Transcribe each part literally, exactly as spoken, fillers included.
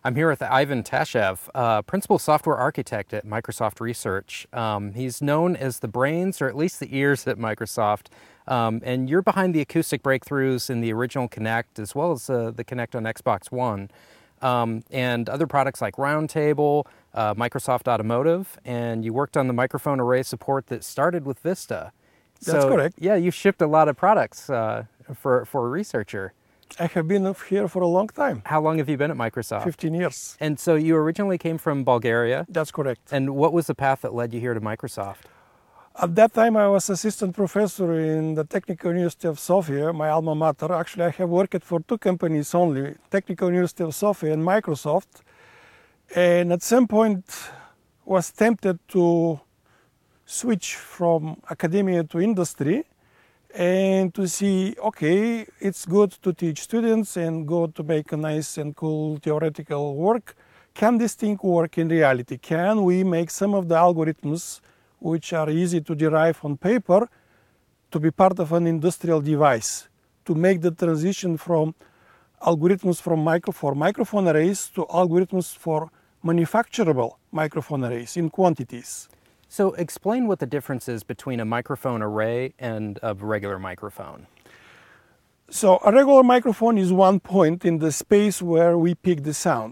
I'm here with Ivan Tashev, uh, Principal Software Architect at Microsoft Research. Um, he's known as the brains, or at least the ears at Microsoft, um, and you're behind the acoustic breakthroughs in the original Kinect, as well as uh, the Kinect on Xbox One, um, and other products like Roundtable, uh, Microsoft Automotive, and you worked on the microphone array support that started with Vista. That's so, correct. Yeah, you've shipped a lot of products uh, for, for a researcher. I have been here for a long time. How long have you been at Microsoft? fifteen years. And so you originally came from Bulgaria? That's correct. And what was the path that led you here to Microsoft? At that time, I was assistant professor in the Technical University of Sofia, my alma mater. Actually, I have worked for two companies only, Technical University of Sofia and Microsoft. And at some point, was tempted to switch from academia to industry and to see, okay, it's good to teach students and good to make a nice and cool theoretical work. Can this thing work in reality? Can we make some of the algorithms which are easy to derive on paper to be part of an industrial device, to make the transition from algorithms from micro, for microphone arrays to algorithms for manufacturable microphone arrays in quantities? So explain what the difference is between a microphone array and a regular microphone. So a regular microphone is one point in the space where we pick the sound.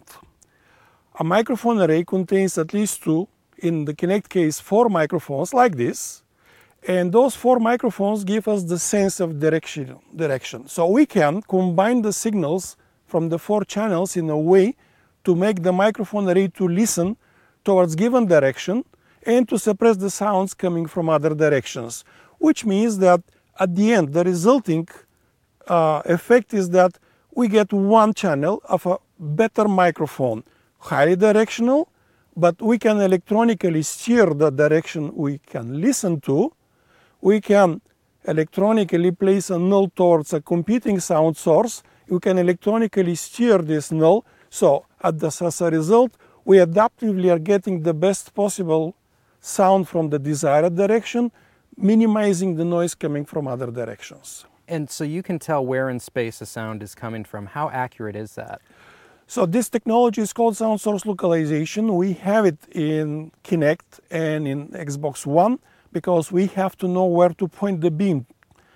A microphone array contains at least two, in the Kinect case, four microphones like this. And those four microphones give us the sense of direction. direction. So we can combine the signals from the four channels in a way to make the microphone array to listen towards given direction and to suppress the sounds coming from other directions, which means that at the end, the resulting uh, effect is that we get one channel of a better microphone, highly directional, but we can electronically steer the direction we can listen to. We can electronically place a null towards a competing sound source. You can electronically steer this null. So at the, as a result, we adaptively are getting the best possible sound from the desired direction, minimizing the noise coming from other directions. And so you can tell where in space a sound is coming from. How accurate is that? So this technology is called sound source localization. We have it in Kinect and in Xbox One because we have to know where to point the beam.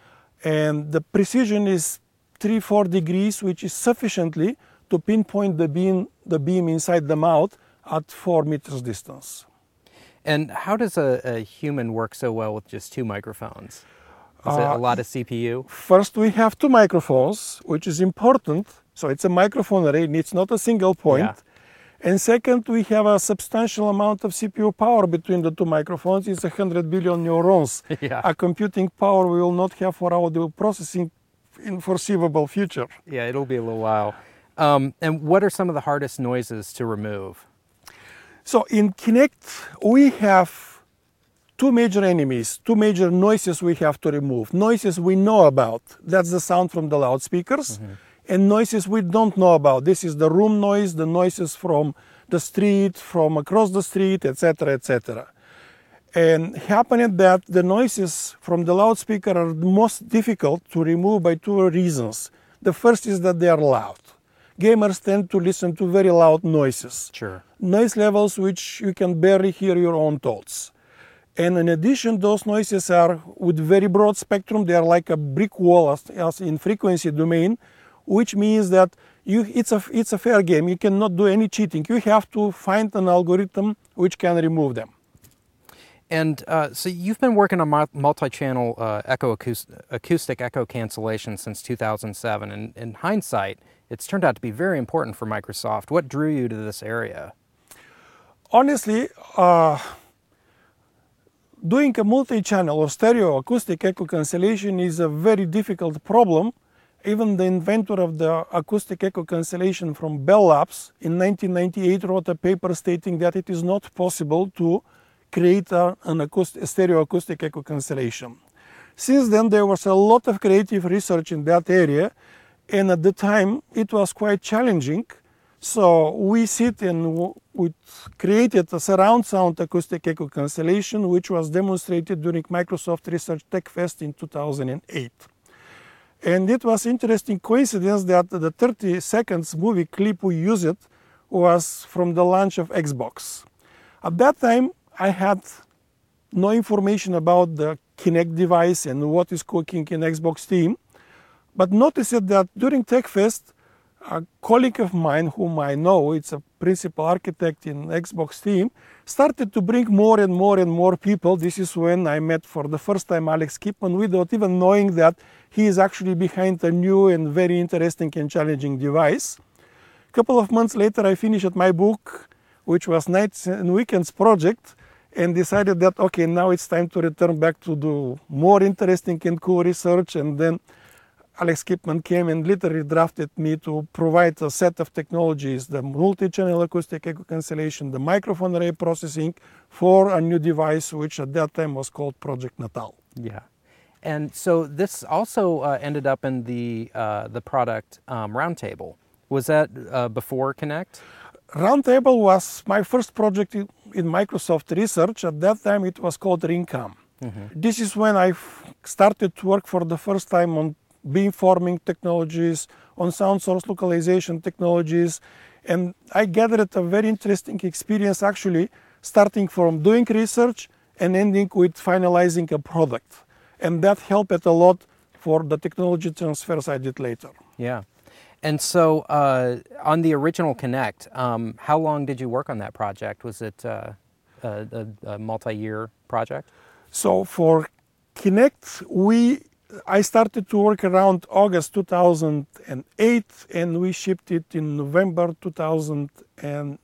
And the precision is three, four degrees, which is sufficiently to pinpoint the beam, the beam inside the mouth at four meters distance. And how does a, a human work so well with just two microphones? Is uh, it a lot of C P U? First, we have two microphones, which is important. So it's a microphone array, it's not a single point. Yeah. And second, we have a substantial amount of C P U power between the two microphones. It's one hundred billion neurons. Yeah. A computing power we will not have for audio processing in foreseeable future. Yeah, it'll be a little while. Um, and what are some of the hardest noises to remove? So in Kinect, we have two major enemies, two major noises we have to remove. Noises we know about, that's the sound from the loudspeakers, mm-hmm. and noises we don't know about. This is the room noise, the noises from the street, from across the street, et cetera, et cetera. And happening that the noises from the loudspeaker are the most difficult to remove by two reasons. The first is that they are loud. Gamers tend to listen to very loud noises. Sure. Noise levels which you can barely hear your own thoughts. And in addition, those noises are with very broad spectrum. They are like a brick wall as, as in frequency domain, which means that you, it's, a, it's a fair game. You cannot do any cheating. You have to find an algorithm which can remove them. And uh, so you've been working on multi-channel uh, echo acoustic, acoustic echo cancellation since two thousand seven. And in hindsight, it's turned out to be very important for Microsoft. What drew you to this area? Honestly, uh, doing a multi-channel or stereo acoustic echo cancellation is a very difficult problem. Even the inventor of the acoustic echo cancellation from Bell Labs in nineteen ninety-eight wrote a paper stating that it is not possible to create a, an acoustic, a stereo acoustic echo cancellation. Since then, there was a lot of creative research in that area, and at the time it was quite challenging. So we sit and we created a surround sound acoustic echo cancellation, which was demonstrated during Microsoft Research Tech Fest in two thousand eight. And it was interesting coincidence that the thirty seconds movie clip we used was from the launch of Xbox. At that time, I had no information about the Kinect device and what is cooking in Xbox team, but noticed that during TechFest, a colleague of mine whom I know, it's a principal architect in Xbox team, started to bring more and more and more people. This is when I met for the first time Alex Kipman, without even knowing that he is actually behind a new and very interesting and challenging device. A couple of months later, I finished my book, which was Nights and Weekends project, and decided that, okay, now it's time to return back to do more interesting and cool research. And then Alex Kipman came and literally drafted me to provide a set of technologies, the multi-channel acoustic echo cancellation, the microphone array processing for a new device, which at that time was called Project Natal. Yeah. And so this also uh, ended up in the, uh, the product um, Roundtable. Was that uh, before Kinect? Roundtable was my first project in, in Microsoft research. At that time, it was called RingCam. Mm-hmm. This is when I started to work for the first time on beamforming technologies, on sound source localization technologies, and I gathered a very interesting experience actually, starting from doing research and ending with finalizing a product. And that helped a lot for the technology transfers I did later. Yeah. And so uh, on the original Kinect, um, how long did you work on that project? Was it uh, a, a, a multi-year project? So for Kinect, we I started to work around August two thousand eight, and we shipped it in November two thousand ten.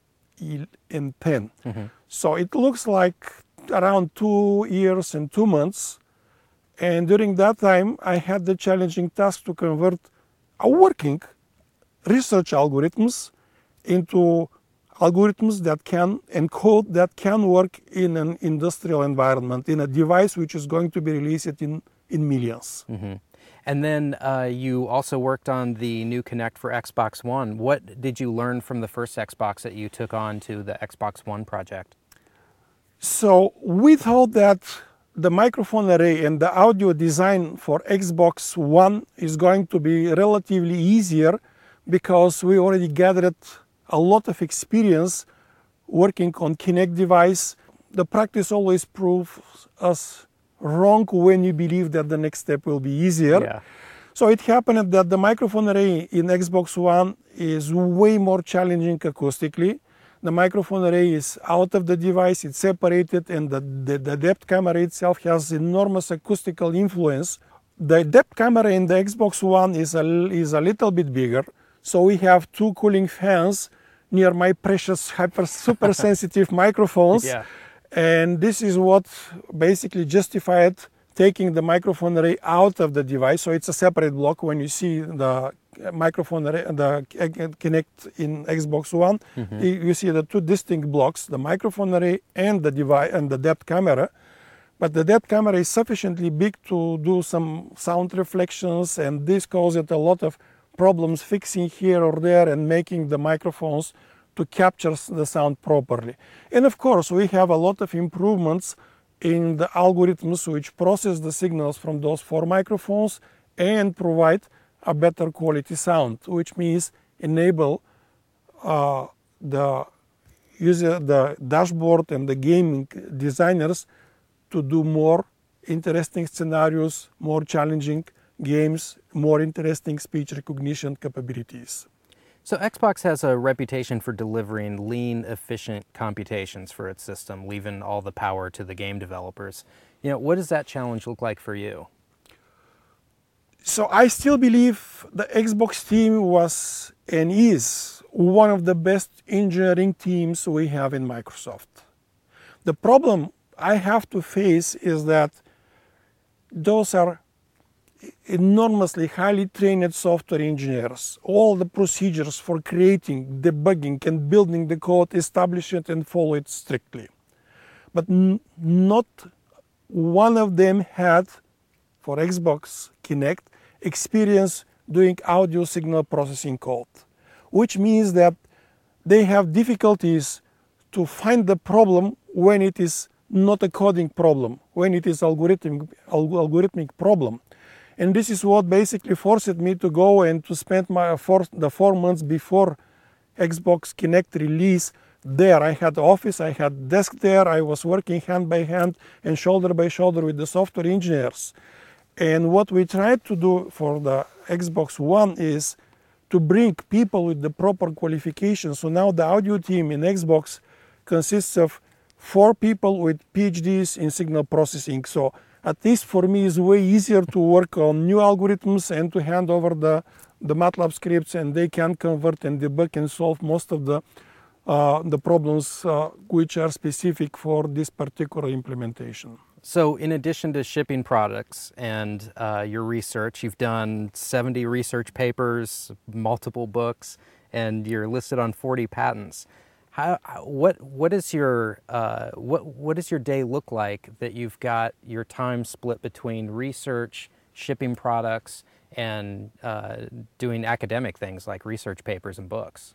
Mm-hmm. So it looks like around two years and two months. And during that time, I had the challenging task to convert a working research algorithms into algorithms that can and code that can work in an industrial environment, in a device which is going to be released in in millions. Mm-hmm. And then uh, you also worked on the new Kinect for Xbox One. What did you learn from the first Xbox that you took on to the Xbox One project? So we thought that the microphone array and the audio design for Xbox One is going to be relatively easier because we already gathered a lot of experience working on Kinect device. The practice always proves us wrong when you believe that the next step will be easier. Yeah. So it happened that the microphone array in Xbox One is way more challenging acoustically. The microphone array is out of the device, it's separated, and the, the, the depth camera itself has enormous acoustical influence. The depth camera in the Xbox One is a, is a little bit bigger, so we have two cooling fans near my precious hyper super sensitive microphones. Yeah. And this is what basically justified taking the microphone array out of the device. So it's a separate block. When you see the microphone array, the Kinect in Xbox One, mm-hmm. you see the two distinct blocks, the microphone array and the device and the depth camera. But the depth camera is sufficiently big to do some sound reflections, and this caused a lot of problems fixing here or there and making the microphones to capture the sound properly. And of course, we have a lot of improvements in the algorithms which process the signals from those four microphones and provide a better quality sound, which means enable uh, the user, the dashboard and the gaming designers to do more interesting scenarios, more challenging games, more interesting speech recognition capabilities. So Xbox has a reputation for delivering lean, efficient computations for its system, leaving all the power to the game developers. You know, what does that challenge look like for you? So I still believe the Xbox team was and is one of the best engineering teams we have in Microsoft. The problem I have to face is that those are enormously highly trained software engineers. All the procedures for creating, debugging, and building the code, establish it and follow it strictly. But n- not one of them had, for Xbox Kinect, experience doing audio signal processing code, which means that they have difficulties to find the problem when it is not a coding problem, when it is algorithmic, algorithmic problem. And this is what basically forced me to go and to spend my four, the four months before Xbox Kinect release there. I had office, I had desk there, I was working hand by hand and shoulder by shoulder with the software engineers. And what we tried to do for the Xbox One is to bring people with the proper qualifications. So now the audio team in Xbox consists of four people with PhDs in signal processing. So at least for me, it's way easier to work on new algorithms and to hand over the, the MATLAB scripts, and they can convert and debug and solve most of the, uh, the problems uh, which are specific for this particular implementation. So in addition to shipping products and uh, your research, you've done seventy research papers, multiple books, and you're listed on forty patents. How, what, what, is your, uh, what, what does your day look like that you've got your time split between research, shipping products, and uh, doing academic things like research papers and books?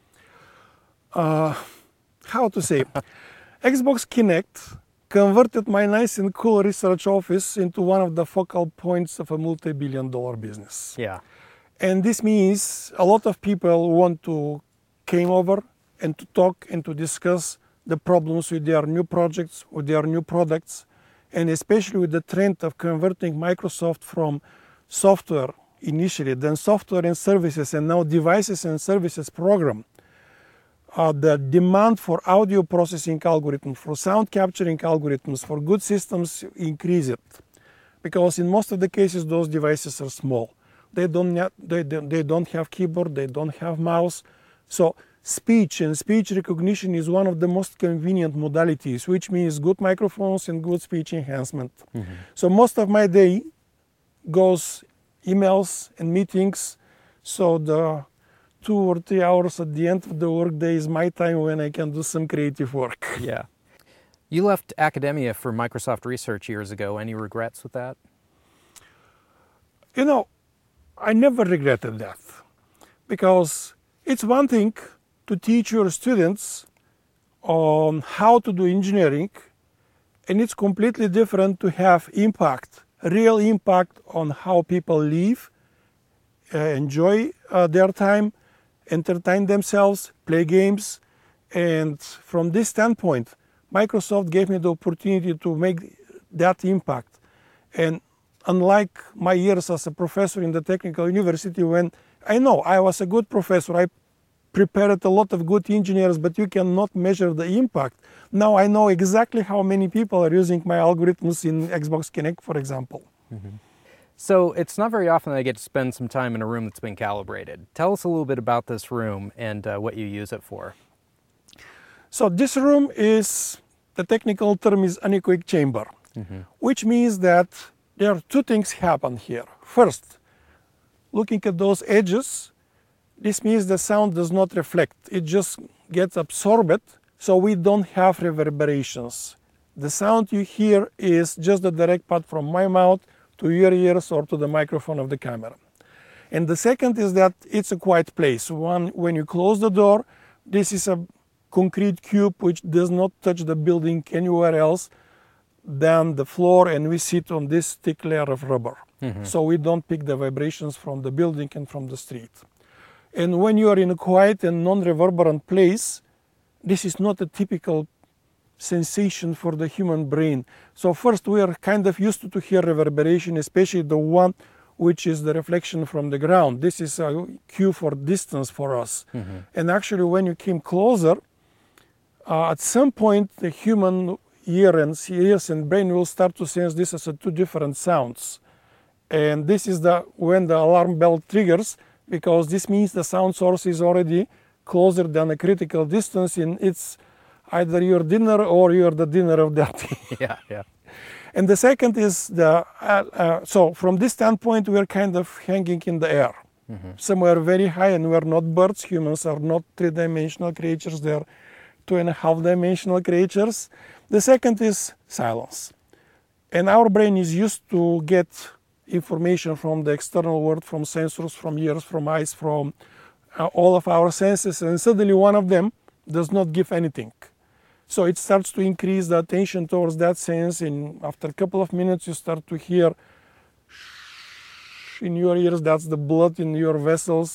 Uh, how to say? Xbox Kinect converted my nice and cool research office into one of the focal points of a multi-billion dollar business. Yeah. And this means a lot of people want to came over and to talk and to discuss the problems with their new projects, with their new products, and especially with the trend of converting Microsoft from software initially, then software and services, and now devices and services program. Uh, the demand for audio processing algorithms, for sound capturing algorithms, for good systems increased. Because in most of the cases, those devices are small. They don't, they, they don't have keyboard, they don't have mouse. So speech and speech recognition is one of the most convenient modalities, which means good microphones and good speech enhancement. Mm-hmm. So most of my day goes emails and meetings. So the two or three hours at the end of the workday is my time when I can do some creative work. Yeah. You left academia for Microsoft Research years ago. Any regrets with that? You know, I never regretted that, because it's one thing to teach your students on how to do engineering, and it's completely different to have impact, real impact on how people live, uh, enjoy uh, their time, entertain themselves, play games. And from this standpoint, Microsoft gave me the opportunity to make that impact. And unlike my years as a professor in the technical university, when I know I was a good professor, I prepared a lot of good engineers, but you cannot measure the impact. Now I know exactly how many people are using my algorithms in Xbox Kinect, for example. Mm-hmm. So it's not very often that I get to spend some time in a room that's been calibrated. Tell us a little bit about this room and uh, what you use it for. So this room is, the technical term is anechoic chamber, mm-hmm. which means that there are two things happen here. First, looking at those edges, this means the sound does not reflect. It just gets absorbed, so we don't have reverberations. The sound you hear is just the direct path from my mouth to your ears or to the microphone of the camera. And the second is that it's a quiet place. One, when you close the door, this is a concrete cube which does not touch the building anywhere else than the floor, and we sit on this thick layer of rubber. Mm-hmm. So we don't pick the vibrations from the building and from the street. And when you are in a quiet and non-reverberant place, this is not a typical sensation for the human brain. So first, we are kind of used to, to hear reverberation, especially the one which is the reflection from the ground. This is a cue for distance for us. Mm-hmm. And actually, when you came closer, uh, at some point, the human ear and ears and brain will start to sense this as a two different sounds. And this is the when the alarm bell triggers, because this means the sound source is already closer than a critical distance, and it's either your dinner or you're the dinner of that. Yeah, yeah. And the second is the, uh, uh, so from this standpoint, we're kind of hanging in the air, mm-hmm. somewhere very high, and we're not birds. Humans are not three-dimensional creatures, they're two and a half dimensional creatures. The second is silence. And our brain is used to get information from the external world, from sensors, from ears, from eyes, from uh, all of our senses, and suddenly one of them does not give anything. So it starts to increase the attention towards that sense, and after a couple of minutes you start to hear in your ears, that's the blood in your vessels.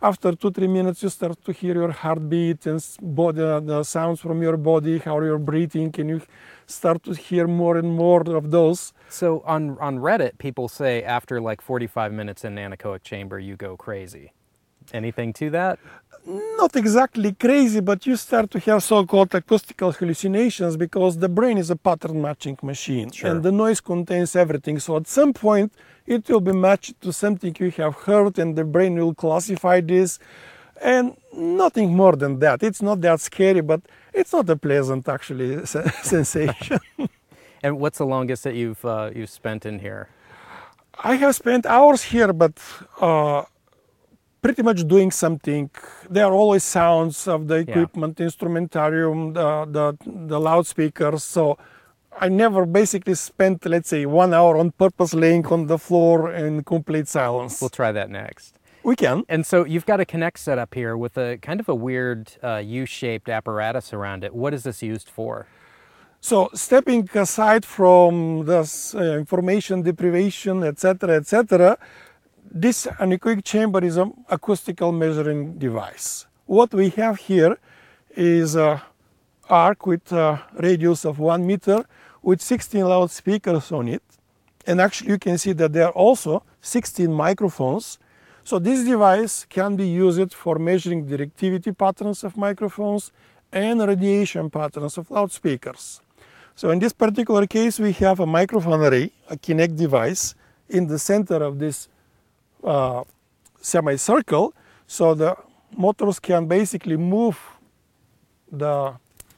after two, three minutes, you start to hear your heartbeat and body, the sounds from your body, how you're breathing, and you start to hear more and more of those. So on, on Reddit, people say after like forty-five minutes in anechoic chamber, you go crazy. Anything to that? Not exactly crazy, but you start to have so-called acoustical hallucinations because the brain is a pattern matching machine. Sure. And the noise contains everything. So at some point, it will be matched to something you have heard, and the brain will classify this. And nothing more than that. It's not that scary, but it's not a pleasant, actually, sensation. And what's the longest that you've, uh, you've spent in here? I have spent hours here, but uh, pretty much doing something. There are always sounds of the equipment, yeah. Instrumentarium, the, the, the loudspeakers. So I never basically spent, let's say, one hour on purpose laying on the floor in complete silence. We'll try that next. We can. And so you've got a Kinect set up here with a kind of a weird uh, U-shaped apparatus around it. What is this used for? So stepping aside from this uh, information deprivation, et cetera, et cetera, this anechoic chamber is an acoustical measuring device. What we have here is an arc with a radius of one meter with sixteen loudspeakers on it. And actually you can see that there are also sixteen microphones. So this device can be used for measuring directivity patterns of microphones and radiation patterns of loudspeakers. So in this particular case, we have a microphone array, a Kinect device, in the center of this uh, semicircle. So the motors can basically move the, uh,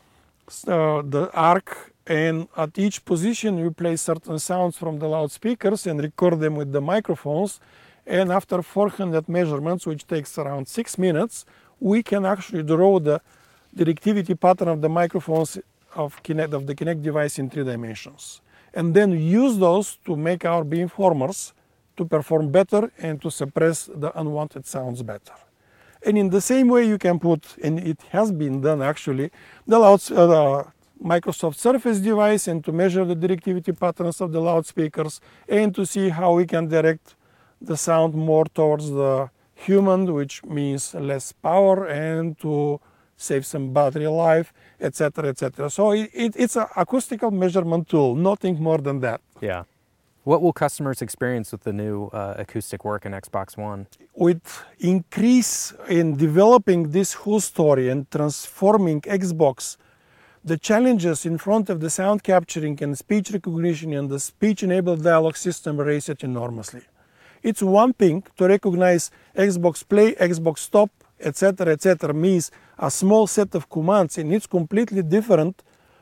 the arc, and at each position you play certain sounds from the loudspeakers and record them with the microphones. And after four hundred measurements, which takes around six minutes, we can actually draw the directivity pattern of the microphones of, Kinect, of the Kinect device in three dimensions. And then use those to make our beamformers to perform better and to suppress the unwanted sounds better. And in the same way you can put, and it has been done actually, the, louds, uh, the Microsoft Surface device, and to measure the directivity patterns of the loudspeakers and to see how we can direct the sound more towards the human, which means less power, and to save some battery life, et cetera, et cetera. So it, it, it's an acoustical measurement tool, nothing more than that. Yeah. What will customers experience with the new uh, acoustic work in Xbox One? With increase in developing this whole story and transforming Xbox, the challenges in front of the sound capturing and speech recognition and the speech-enabled dialogue system raise it enormously. It's one thing to recognize Xbox Play, Xbox Stop, et cetera, et cetera, means a small set of commands, and it's completely different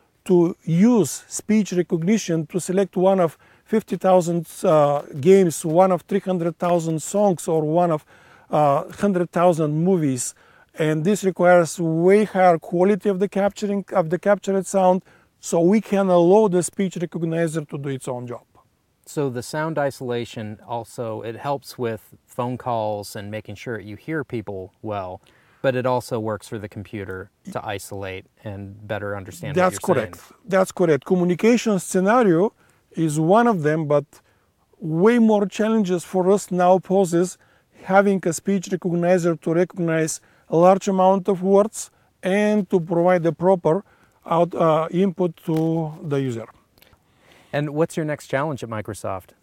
to use speech recognition to select one of fifty thousand uh, games, one of three hundred thousand songs, or one of uh, one hundred thousand movies. And this requires way higher quality of the capturing of the captured sound, so we can allow the speech recognizer to do its own job. So the sound isolation also, it helps with phone calls and making sure you hear people well, but it also works for the computer to isolate and better understand That's what you're correct. saying. That's correct. Communication scenario is one of them, but way more challenges for us now poses having a speech recognizer to recognize a large amount of words and to provide the proper out, uh, input to the user. And what's your next challenge at Microsoft?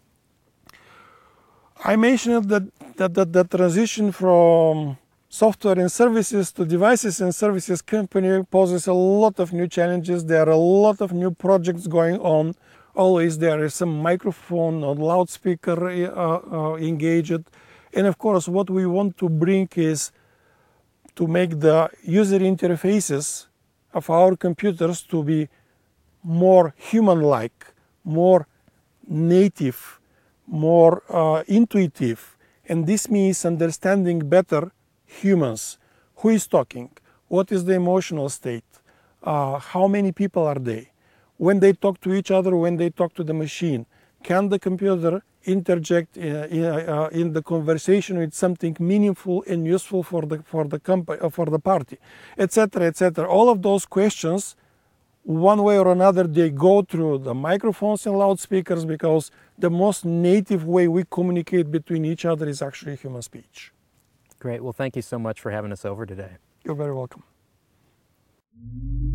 I mentioned that, that, that the transition from software and services to devices and services company poses a lot of new challenges. There are a lot of new projects going on. Always there is some microphone or loudspeaker uh, uh, engaged. And of course, what we want to bring is to make the user interfaces of our computers to be more human-like, more native, more uh, intuitive. And this means understanding better humans. Who is talking? What is the emotional state? Uh, how many people are they? When they talk to each other, when they talk to the machine, can the computer interject in, in, uh, in the conversation with something meaningful and useful for the for the company, uh, for the party, et cetera, et cetera. All of those questions, one way or another, they go through the microphones and loudspeakers, because the most native way we communicate between each other is actually human speech. Great. Well, thank you so much for having us over today. You're very welcome.